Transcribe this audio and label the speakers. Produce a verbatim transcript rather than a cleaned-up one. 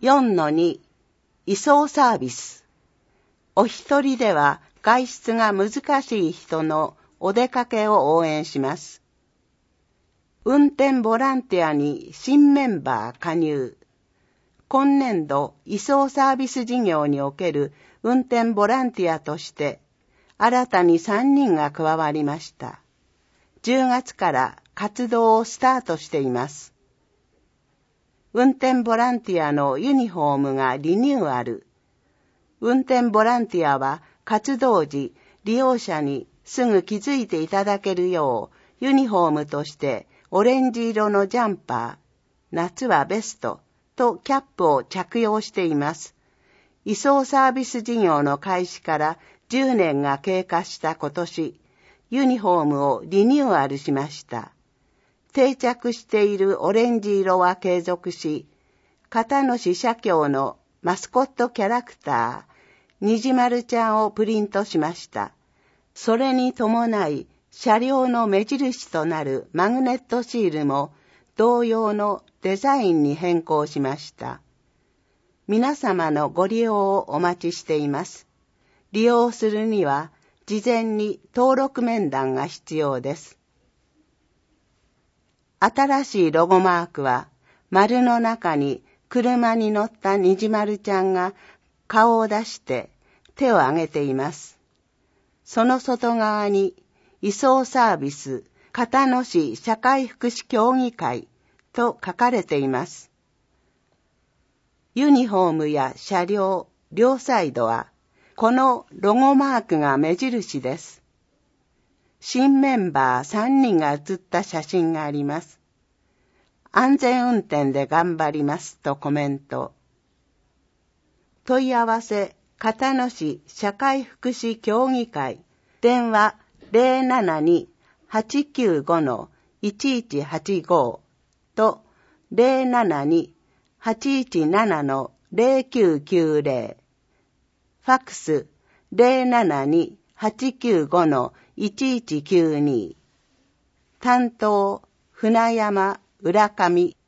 Speaker 1: よんのに 移送サービス。お一人では外出が難しい人のお出かけを応援します。運転ボランティアに新メンバー加入。今年度移送サービス事業における運転ボランティアとして新たにさんにんが加わりました。じゅうがつから活動をスタートしています。運転ボランティアのユニフォームがリニューアル。運転ボランティアは活動時、利用者にすぐ気づいていただけるようユニフォームとしてオレンジ色のジャンパー、夏はベストとキャップを着用しています。移送サービス事業の開始からじゅうねんが経過した今年、ユニフォームをリニューアルしました。定着しているオレンジ色は継続し、片野市社協のマスコットキャラクター、にじまるちゃんをプリントしました。それに伴い、車両の目印となるマグネットシールも同様のデザインに変更しました。皆様のご利用をお待ちしています。利用するには事前に登録面談が必要です。新しいロゴマークは丸の中に車に乗ったにじまるちゃんが顔を出して手を挙げています。その外側に移送サービス片野市社会福祉協議会と書かれています。ユニフォームや車両、両サイドはこのロゴマークが目印です。新メンバーさんにんが写った写真があります。安全運転で頑張りますとコメント。問い合わせ片野市社会福祉協議会電話 ゼロななに はちきゅうご いちいちはちご と ゼロななに はちいちなな ゼロきゅうきゅうゼロファックス ゼロななに はちきゅうご いちいちきゅうに 担当船山浦上